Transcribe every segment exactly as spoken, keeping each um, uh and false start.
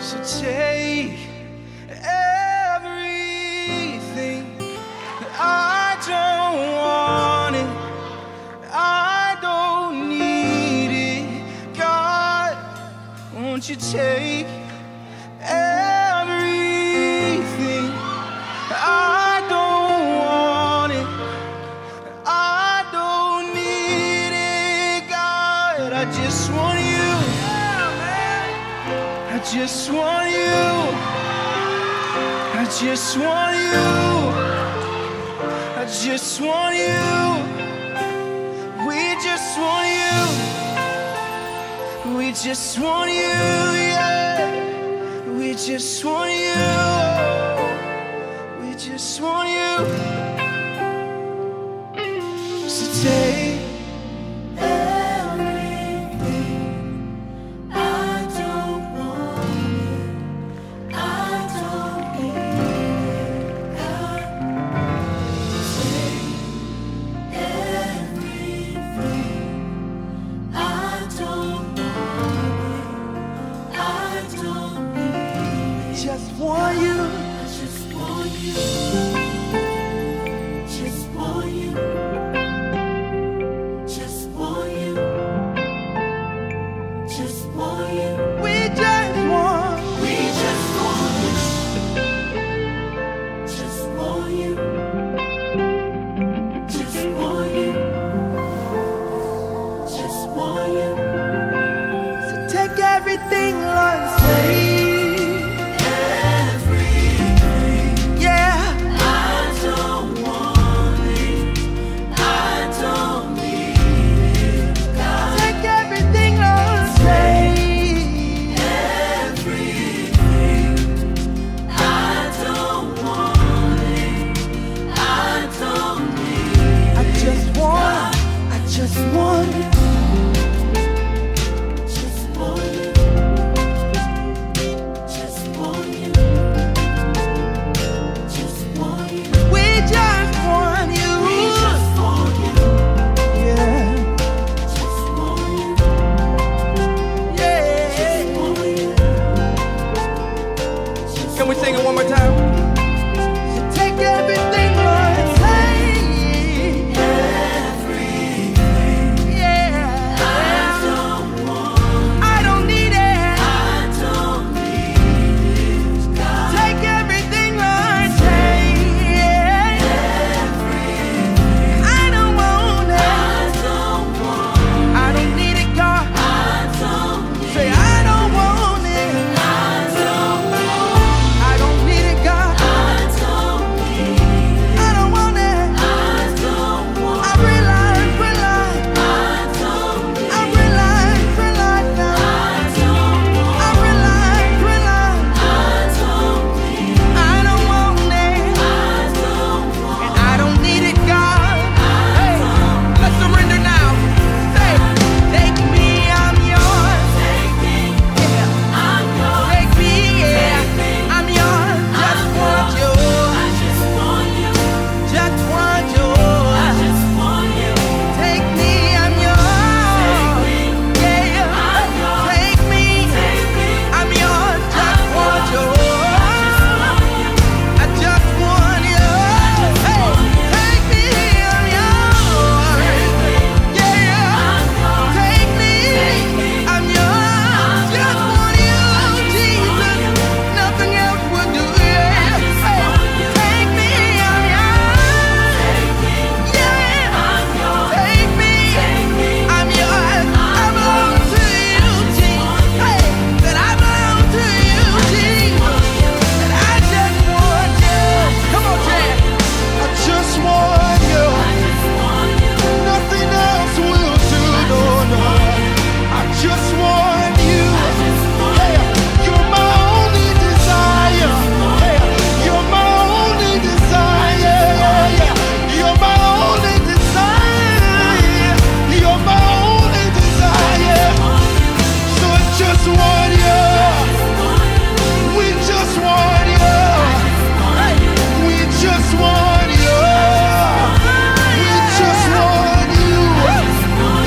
So take everything. I don't want it, I don't need it. God, won't you take everything? I don't want it, I don't need it. God, I just want you. I just want you. I just want you. I just want you. We just want you. We just want you, yeah. We just want you. We just want you. So take just want you. I just want you. Just want you. Just want you. Just want you. We just want. We just want you. Just want you. Just want you. Just want you. So take everything, Lord, say. Just want you. Just want you. Just want you. Just want you. We just want you. We just want you. Yeah. Just want you. Yeah. Just want you. Just Can we sing it one more time? So take everything, Lord, and say.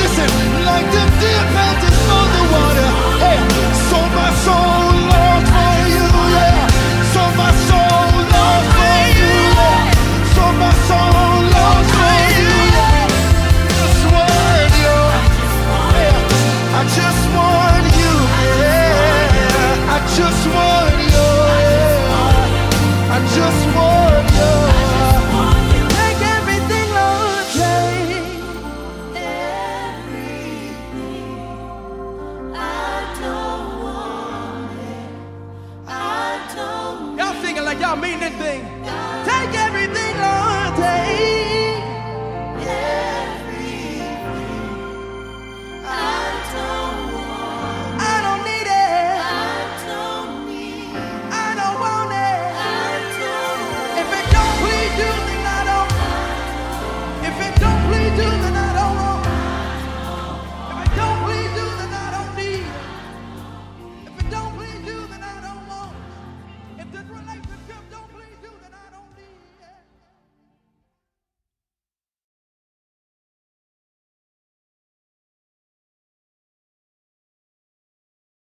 Like the deer panted for the water, hey, so my soul longs for like y'all mean anything. Take everything, Lord, take